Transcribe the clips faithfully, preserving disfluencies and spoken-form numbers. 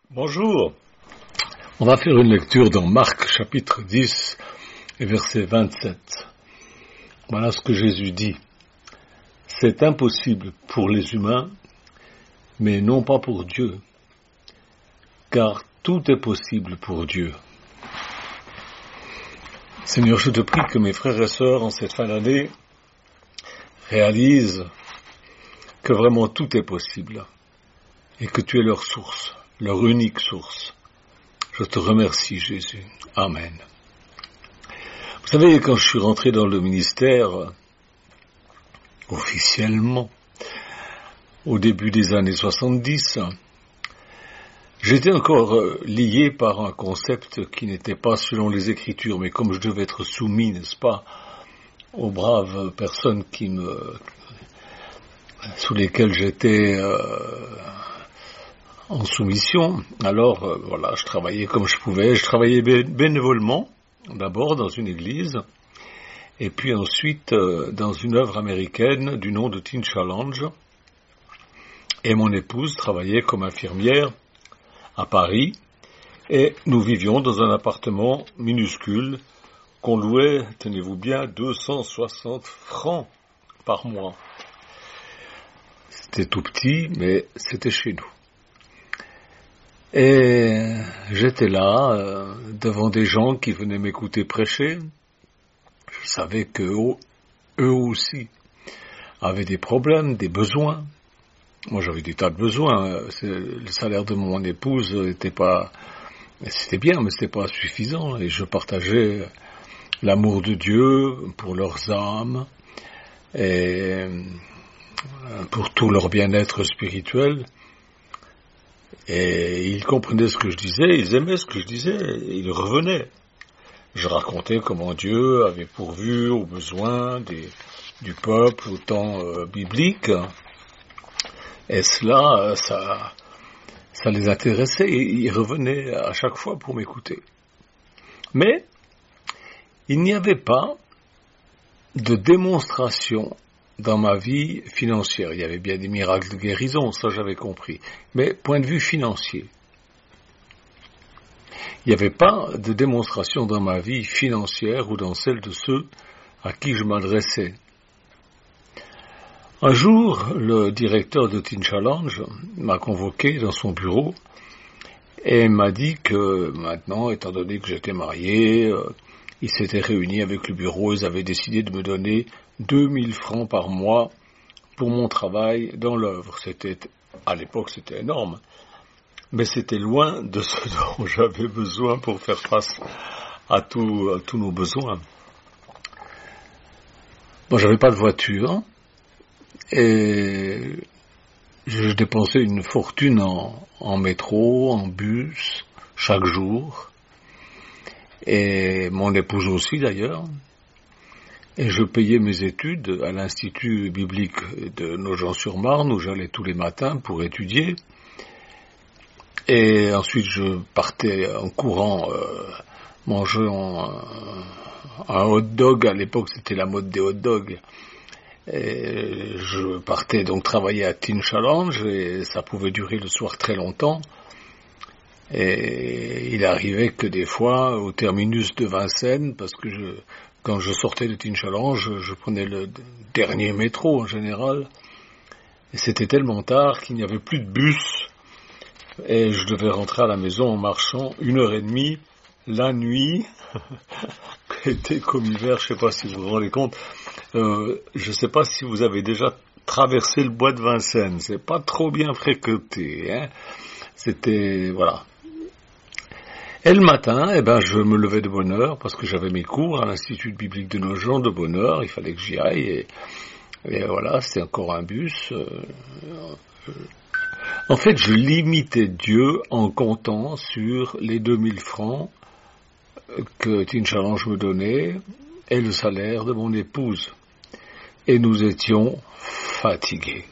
Bonjour. On va faire une lecture dans Marc chapitre dix et verset vingt-sept. Voilà ce que Jésus dit. C'est impossible pour les humains, mais non pas pour Dieu, car tout est possible pour Dieu. Seigneur, je te prie que mes frères et sœurs en cette fin d'année réalisent que vraiment tout est possible et que tu es leur source, leur unique source. Je te remercie, Jésus. Amen. Vous savez, quand je suis rentré dans le ministère, officiellement, au début des années soixante-dix, j'étais encore lié par un concept qui n'était pas selon les Écritures, mais comme je devais être soumis, n'est-ce pas, aux braves personnes qui me, sous lesquelles j'étais euh, en soumission, alors euh, voilà, je travaillais comme je pouvais, je travaillais bé- bénévolement, d'abord dans une église, et puis ensuite euh, dans une œuvre américaine du nom de Teen Challenge, et mon épouse travaillait comme infirmière à Paris, et nous vivions dans un appartement minuscule qu'on louait, tenez-vous bien, deux cent soixante francs par mois. C'était tout petit, mais c'était chez nous. Et j'étais là, euh, devant des gens qui venaient m'écouter prêcher. Je savais qu'eux eux aussi avaient des problèmes, des besoins. Moi, j'avais des tas de besoins. C'est, le salaire de mon épouse n'était pas... C'était bien, mais c'était pas suffisant. Et je partageais l'amour de Dieu pour leurs âmes et pour tout leur bien-être spirituel. Et ils comprenaient ce que je disais, ils aimaient ce que je disais, et ils revenaient. Je racontais comment Dieu avait pourvu aux besoins des, du peuple au temps euh, biblique. Et cela, ça, ça les intéressait, et ils revenaient à chaque fois pour m'écouter. Mais il n'y avait pas de démonstration dans ma vie financière. Il y avait bien des miracles de guérison, ça j'avais compris. Mais point de vue financier, il n'y avait pas de démonstration dans ma vie financière ou dans celle de ceux à qui je m'adressais. Un jour, le directeur de Teen Challenge m'a convoqué dans son bureau et m'a dit que maintenant, étant donné que j'étais marié, euh, ils s'étaient réunis avec le bureau, ils avaient décidé de me donner deux mille francs par mois pour mon travail dans l'œuvre. C'était, à l'époque, c'était énorme, mais c'était loin de ce dont j'avais besoin pour faire face à, tout, à tous nos besoins. Bon, j'avais pas de voiture, et je dépensais une fortune en, en métro, en bus, chaque jour, et mon épouse aussi d'ailleurs. Et je payais mes études à l'Institut biblique de Nogent-sur-Marne, où j'allais tous les matins pour étudier. Et ensuite, je partais en courant euh, manger en, un hot dog. À l'époque, c'était la mode des hot dogs. Et je partais donc travailler à Teen Challenge, et ça pouvait durer le soir très longtemps. Et il arrivait que des fois, au terminus de Vincennes, parce que je... Quand je sortais de Teen Challenge, je, je prenais le dernier métro en général, et c'était tellement tard qu'il n'y avait plus de bus, et je devais rentrer à la maison en marchant une heure et demie, la nuit, été comme hiver, je ne sais pas si vous vous rendez compte, euh, je ne sais pas si vous avez déjà traversé le bois de Vincennes, c'est pas trop bien fréquenté, hein, c'était, voilà. Et le matin, eh ben, je me levais de bonne heure, parce que j'avais mes cours à l'Institut biblique de Nogent de bonne heure, il fallait que j'y aille, et, et voilà, c'était encore un bus. Euh, euh, en fait, je limitais Dieu en comptant sur les deux mille francs que Teen Challenge me donnait, et le salaire de mon épouse. Et nous étions fatigués.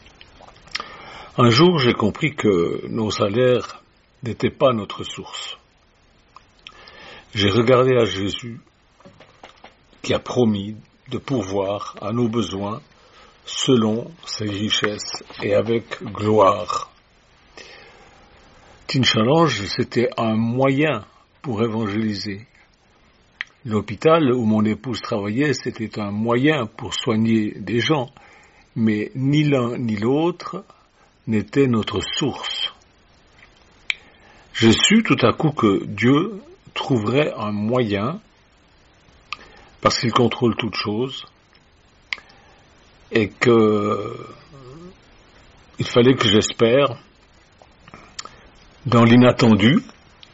Un jour, j'ai compris que nos salaires n'étaient pas notre source. J'ai regardé à Jésus, qui a promis de pourvoir à nos besoins selon ses richesses et avec gloire. Teen Challenge, c'était un moyen pour évangéliser. L'hôpital où mon épouse travaillait, c'était un moyen pour soigner des gens, mais ni l'un ni l'autre n'était notre source. J'ai su tout à coup que Dieu trouverait un moyen, parce qu'il contrôle toutes choses, et que il fallait que j'espère dans l'inattendu,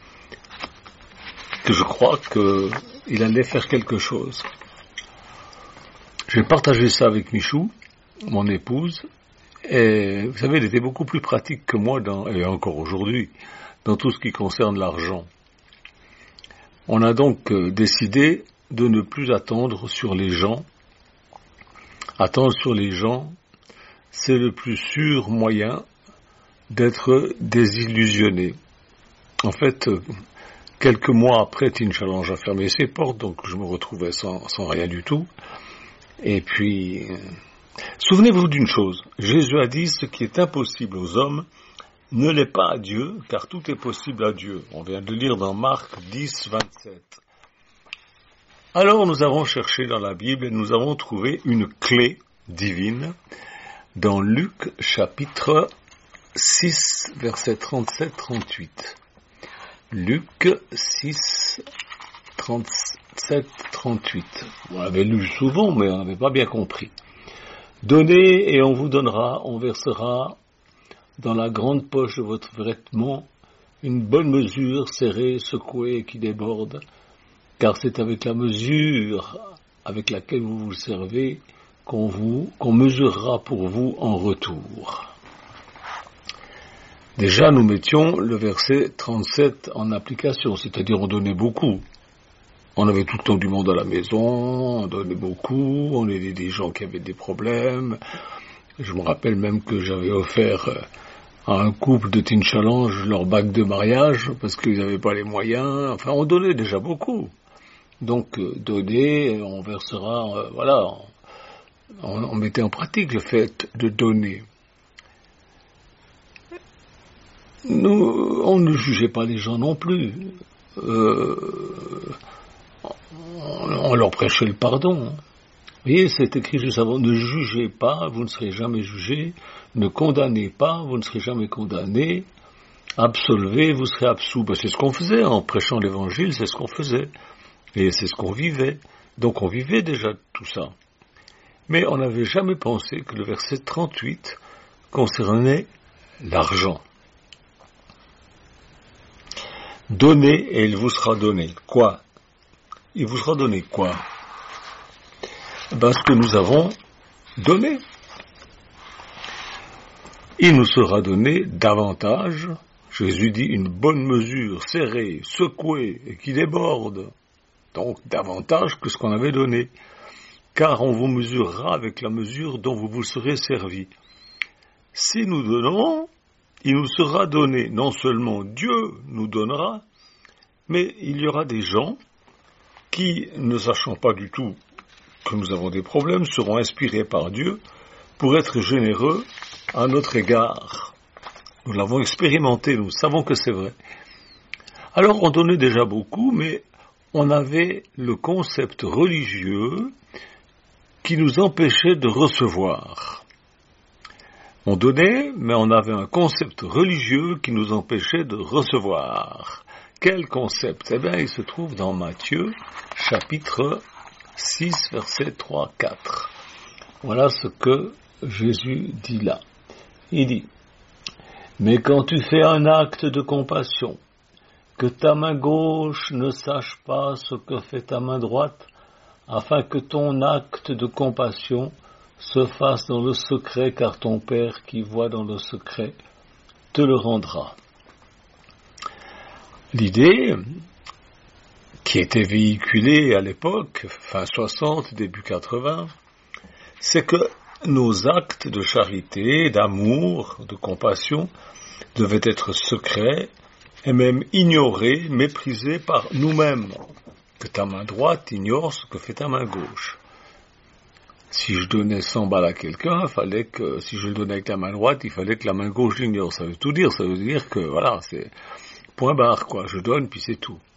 que je crois qu'il allait faire quelque chose. J'ai partagé ça avec Michou, mon épouse, et vous savez, elle était beaucoup plus pratique que moi, dans, et encore aujourd'hui, dans tout ce qui concerne l'argent. On a donc décidé de ne plus attendre sur les gens. Attendre sur les gens, c'est le plus sûr moyen d'être désillusionné. En fait, quelques mois après, Teen Challenge a fermé ses portes, donc je me retrouvais sans, sans rien du tout. Et puis, souvenez-vous d'une chose, Jésus a dit, ce qui est impossible aux hommes ne l'est pas à Dieu, car tout est possible à Dieu. On vient de lire dans Marc dix, vingt-sept. Alors nous avons cherché dans la Bible et nous avons trouvé une clé divine dans Luc chapitre six, versets trente-sept trente-huit. Luc six, trente-sept trente-huit. On l'avait lu souvent, mais on n'avait pas bien compris. Donnez et on vous donnera, on versera dans la grande poche de votre vêtement une bonne mesure serrée, secouée et qui déborde, car c'est avec la mesure avec laquelle vous vous servez qu'on vous, qu'on mesurera pour vous en retour. Déjà, nous mettions le verset trente-sept en application, c'est-à-dire on donnait beaucoup. On avait tout le temps du monde à la maison, on donnait beaucoup, on aidait des gens qui avaient des problèmes. Je me rappelle même que j'avais offert à un couple de Teen Challenge leur bague de mariage, parce qu'ils n'avaient pas les moyens. Enfin, on donnait déjà beaucoup. Donc, euh, donner, on versera, euh, voilà, on, on mettait en pratique le fait de donner. Nous, on ne jugeait pas les gens non plus. Euh, on, on leur prêchait le pardon. Vous voyez, c'est écrit juste avant, ne jugez pas, vous ne serez jamais jugés, ne condamnez pas, vous ne serez jamais condamnés, absolvez, vous serez absous. Ben, c'est ce qu'on faisait en prêchant l'évangile, c'est ce qu'on faisait. Et c'est ce qu'on vivait. Donc on vivait déjà tout ça. Mais on n'avait jamais pensé que le verset trente-huit concernait l'argent. Donnez et il vous sera donné. Quoi? Il vous sera donné quoi? Ben, ce que nous avons donné. Il nous sera donné davantage. Jésus dit une bonne mesure, serrée, secouée et qui déborde. Donc davantage que ce qu'on avait donné. Car on vous mesurera avec la mesure dont vous vous serez servi. Si nous donnons, il nous sera donné. Non seulement Dieu nous donnera, mais il y aura des gens qui, ne sachant pas du tout que nous avons des problèmes, seront inspirés par Dieu pour être généreux à notre égard. Nous l'avons expérimenté, nous savons que c'est vrai. Alors on donnait déjà beaucoup, mais on avait le concept religieux qui nous empêchait de recevoir. On donnait, mais on avait un concept religieux qui nous empêchait de recevoir. Quel concept? Eh bien, il se trouve dans Matthieu, chapitre six, versets trois à quatre. Voilà ce que Jésus dit là. Il dit, « Mais quand tu fais un acte de compassion, que ta main gauche ne sache pas ce que fait ta main droite, afin que ton acte de compassion se fasse dans le secret, car ton Père qui voit dans le secret te le rendra. » L'idée qui était véhiculée à l'époque, fin soixante, début quatre-vingts, c'est que nos actes de charité, d'amour, de compassion devaient être secrets et même ignorés, méprisés par nous-mêmes. Que ta main droite ignore ce que fait ta main gauche. Si je donnais cent balles à quelqu'un, il fallait que, si je le donnais avec la main droite, il fallait que la main gauche l'ignore. Ça veut tout dire, ça veut dire que, voilà, c'est point barre, quoi. Je donne, puis c'est tout.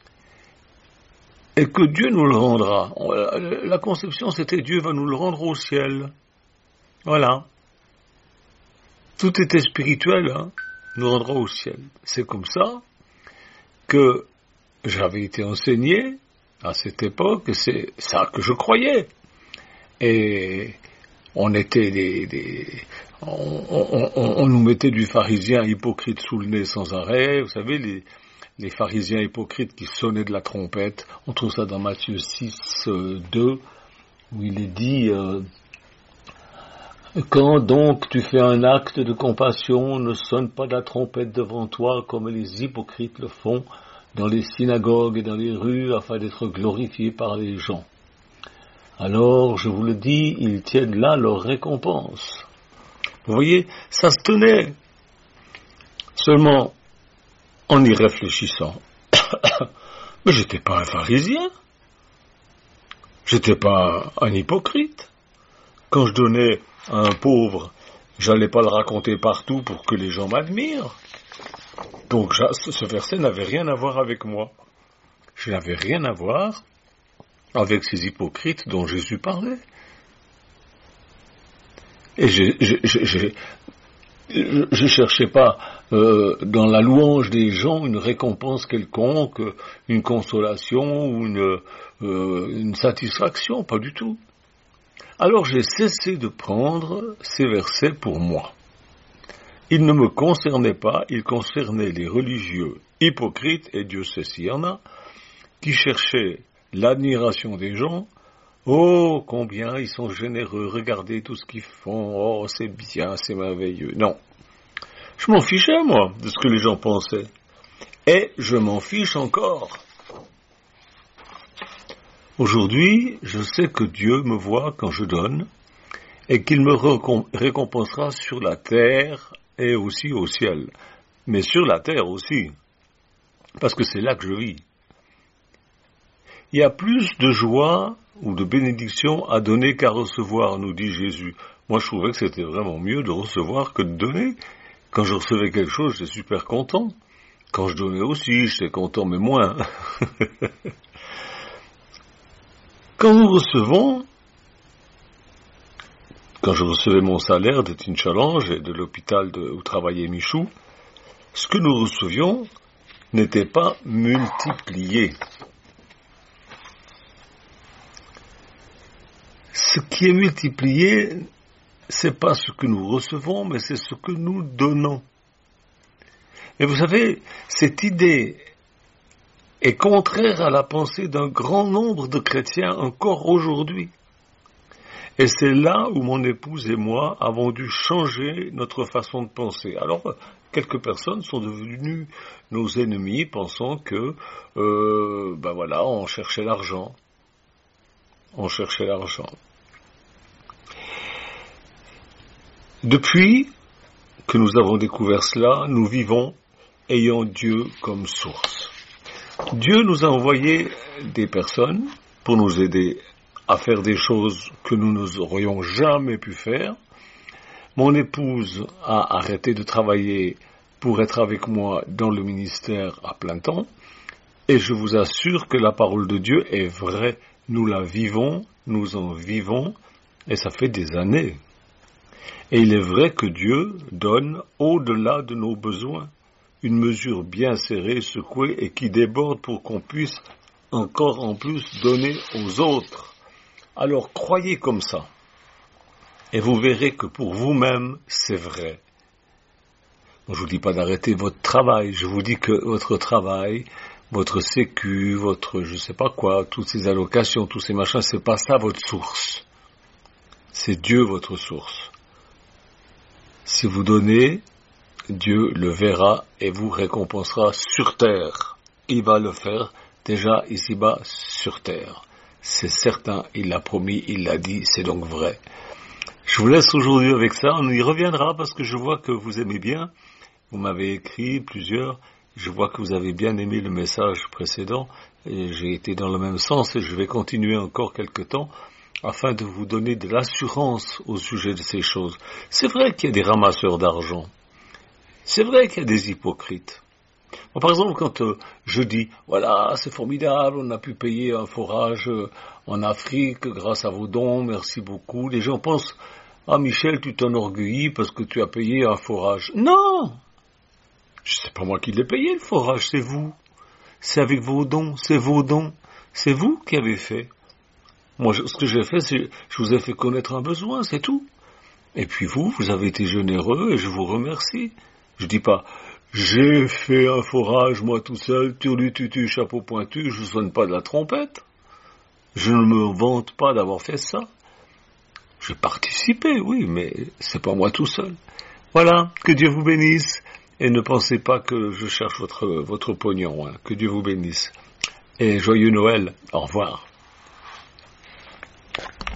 Et que Dieu nous le rendra. La conception, c'était Dieu va nous le rendre au ciel. Voilà. Tout était spirituel, hein, nous rendra au ciel. C'est comme ça que j'avais été enseigné à cette époque, et c'est ça que je croyais. Et on était des, des on, on, on, on nous mettait du pharisien hypocrite sous le nez sans arrêt. Vous savez, les, les pharisiens hypocrites qui sonnaient de la trompette. On trouve ça dans Matthieu six, deux, où il est dit euh, quand donc tu fais un acte de compassion, ne sonne pas de la trompette devant toi comme les hypocrites le font dans les synagogues et dans les rues afin d'être glorifiés par les gens. Alors, je vous le dis, ils tiennent là leur récompense. Vous voyez, ça se tenait. Seulement, en y réfléchissant, mais j'étais pas un pharisien. J'étais pas un hypocrite. Quand je donnais à un pauvre, j'allais pas le raconter partout pour que les gens m'admirent. Donc, ce verset n'avait rien à voir avec moi. Je n'avais rien à voir avec ces hypocrites dont Jésus parlait. Et je ne cherchais pas euh, dans la louange des gens une récompense quelconque, une consolation ou une, euh, une satisfaction, pas du tout. Alors j'ai cessé de prendre ces versets pour moi. Ils ne me concernaient pas, ils concernaient les religieux hypocrites, et Dieu sait s'il y en a, qui cherchaient l'admiration des gens. Oh, combien ils sont généreux, regardez tout ce qu'ils font, oh, c'est bien, c'est merveilleux. Non, je m'en fichais, moi, de ce que les gens pensaient. Et je m'en fiche encore. Aujourd'hui, je sais que Dieu me voit quand je donne, et qu'il me récompensera sur la terre et aussi au ciel. Mais sur la terre aussi, parce que c'est là que je vis. Il y a plus de joie ou de bénédiction à donner qu'à recevoir, nous dit Jésus. Moi, je trouvais que c'était vraiment mieux de recevoir que de donner. Quand je recevais quelque chose, j'étais super content. Quand je donnais aussi, j'étais content, mais moins. Quand nous recevons, quand je recevais mon salaire de Teen Challenge et de l'hôpital de, où travaillait Michou, ce que nous recevions n'était pas multiplié. Ce qui est multiplié, c'est pas ce que nous recevons, mais c'est ce que nous donnons. Et vous savez, cette idée est contraire à la pensée d'un grand nombre de chrétiens encore aujourd'hui. Et c'est là où mon épouse et moi avons dû changer notre façon de penser. Alors, quelques personnes sont devenues nos ennemis, pensant que, euh, ben voilà, on cherchait l'argent. On cherchait l'argent. Depuis que nous avons découvert cela, nous vivons ayant Dieu comme source. Dieu nous a envoyé des personnes pour nous aider à faire des choses que nous n'aurions jamais pu faire. Mon épouse a arrêté de travailler pour être avec moi dans le ministère à plein temps, et je vous assure que la parole de Dieu est vraie. Nous la vivons, nous en vivons, et ça fait des années. Et il est vrai que Dieu donne au-delà de nos besoins une mesure bien serrée, secouée et qui déborde pour qu'on puisse encore en plus donner aux autres. Alors croyez comme ça et vous verrez que pour vous-même c'est vrai. Je ne vous dis pas d'arrêter votre travail, je vous dis que votre travail, votre sécu, votre je sais pas quoi, toutes ces allocations, tous ces machins, c'est pas ça votre source. C'est Dieu votre source. Si vous donnez, Dieu le verra et vous récompensera sur terre. Il va le faire déjà ici-bas sur terre. C'est certain, il l'a promis, il l'a dit, c'est donc vrai. Je vous laisse aujourd'hui avec ça, on y reviendra parce que je vois que vous aimez bien. Vous m'avez écrit plusieurs, je vois que vous avez bien aimé le message précédent et j'ai été dans le même sens et je vais continuer encore quelque temps afin de vous donner de l'assurance au sujet de ces choses. C'est vrai qu'il y a des ramasseurs d'argent. C'est vrai qu'il y a des hypocrites. Bon, par exemple, quand euh, je dis, voilà, c'est formidable, on a pu payer un forage euh, en Afrique grâce à vos dons, merci beaucoup. Les gens pensent, ah Michel, tu t'enorgueillis parce que tu as payé un forage. Non! C'est pas moi qui l'ai payé, le forage, c'est vous. C'est avec vos dons, c'est vos dons. C'est vous qui avez fait. Moi, je, ce que j'ai fait, c'est, je vous ai fait connaître un besoin, c'est tout. Et puis vous, vous avez été généreux et je vous remercie. Je dis pas, j'ai fait un forage, moi tout seul, turlututu, chapeau pointu, je ne sonne pas de la trompette. Je ne me vante pas d'avoir fait ça. J'ai participé, oui, mais c'est pas moi tout seul. Voilà, que Dieu vous bénisse. Et ne pensez pas que je cherche votre, votre pognon, hein. Que Dieu vous bénisse. Et joyeux Noël. Au revoir.